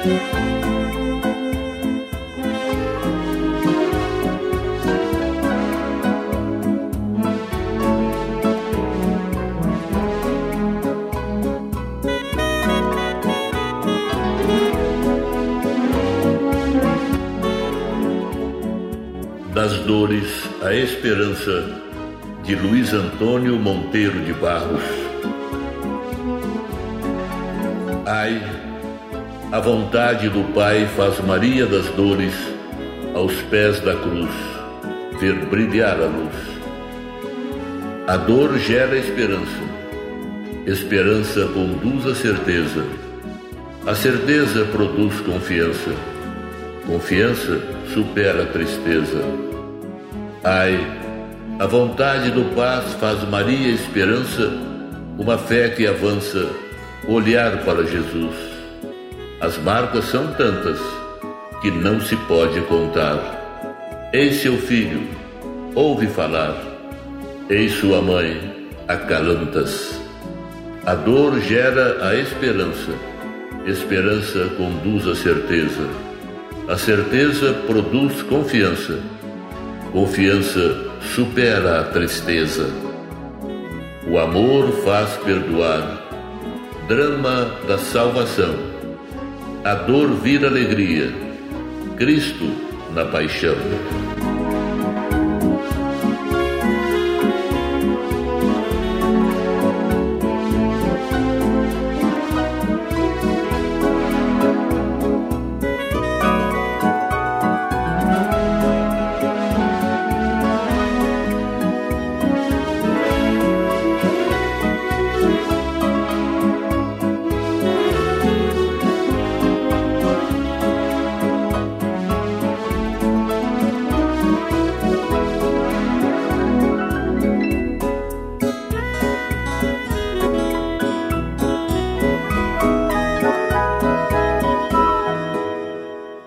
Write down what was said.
Das dores, a esperança, de Luiz Antônio Monteiro de Barros. Ai, a vontade do Pai faz Maria das dores, aos pés da cruz, ver brilhar a luz. A dor gera esperança, esperança conduz à certeza, a certeza produz confiança, confiança supera a tristeza. Ai, a vontade do Pai faz Maria esperança, uma fé que avança, olhar para Jesus. As marcas são tantas que não se pode contar. Eis seu filho, ouve falar. Eis sua mãe, acalantas. A dor gera a esperança, esperança conduz à certeza. A certeza produz confiança, confiança supera a tristeza. O amor faz perdoar, drama da salvação. A dor vira alegria, Cristo na paixão.